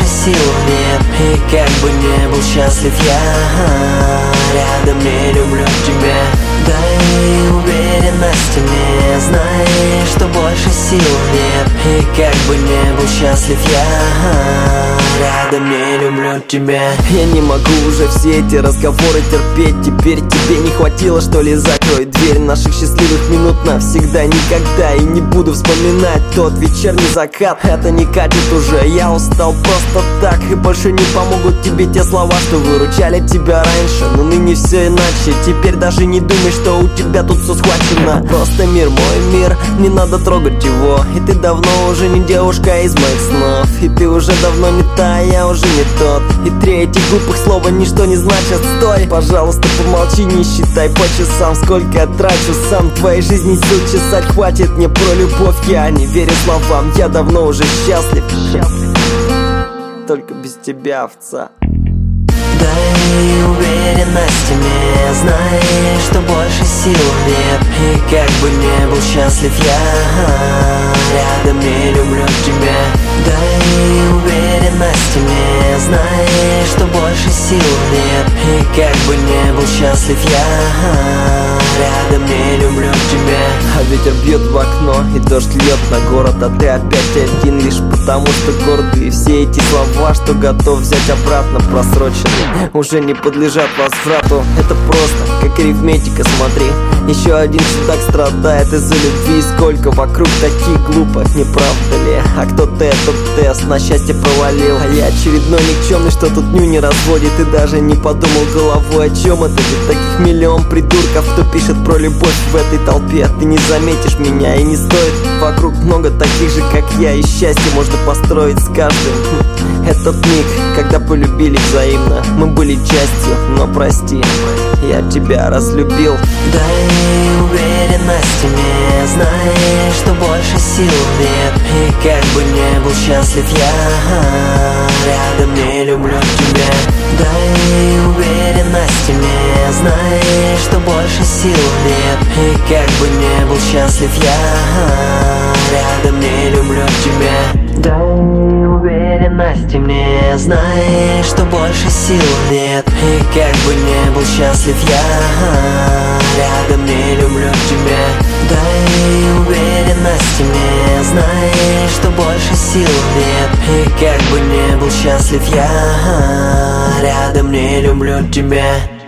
больше сил нет. И как бы не был счастлив я, рядом не люблю тебя. Дай уверенности мне, знай, что больше сил нет. И как бы не был счастлив я, рядом не люблю тебя. Я не могу уже все эти разговоры терпеть. Теперь тебе не хватило, что ли? Закрой дверь наших счастливых минут навсегда, никогда. И не буду вспоминать тот вечерний закат. Это не катит уже, я устал просто так. И больше не помогут тебе те слова, что выручали тебя раньше. Но ныне все иначе, теперь даже не думай, что у тебя тут все схвачено. Просто мир, мой мир, не надо трогать его. И ты давно уже не девушка из моих снов. И ты уже давно не та, я уже не тот. И 3 этих глупых слова ничто не значит. Стой, пожалуйста, помолчи, не считай по часам, сколько я трачу сам. Твоей жизни сил чесать хватит мне про любовь. Я не верю словам, я давно уже счастлив. Только без тебя, овца. Дай уверенности мне, знай, что больше сил нет. И как бы не был счастлив я, рядом не люблю тебя. Дай уверенности мне, знай, что больше сил нет. И как бы не был счастлив я, рядом не люблю тебя. А ветер бьет в окно, и дождь льет на город. А ты опять один, лишь потому что гордый. И все эти слова, что готов взять обратно, просрочены, уже не подлежат возврату. Это просто, как арифметика, смотри. Еще один чудак страдает из-за любви. Сколько вокруг таких глупых, не правда ли? А кто-то этот тест на счастье провалил. А я очередной никчемный, что тут ню не разводит. И даже не подумал головой, о чем это. Ведь таких миллион придурков, кто пишет про любовь в этой толпе. Ты не заметишь меня и не стоит. Вокруг много таких же, как я. И счастье можно построить с каждым. Этот миг, когда полюбили взаимно. Мы были частью, но прости, я тебя разлюбил. Дай уверенности мне, знай, что больше сил нет. И как бы не был счастлив я, рядом не люблю тебя. Дай уверенности мне, знай, что больше сил нет. И как бы не был счастлив я, рядом не люблю тебя. Дай уверенности мне, знай, что больше сил нет. И как бы не был счастлив я, рядом не люблю тебя. Дай уверенности мне, знай, что больше сил нет. И как бы не был счастлив я, рядом не люблю тебя.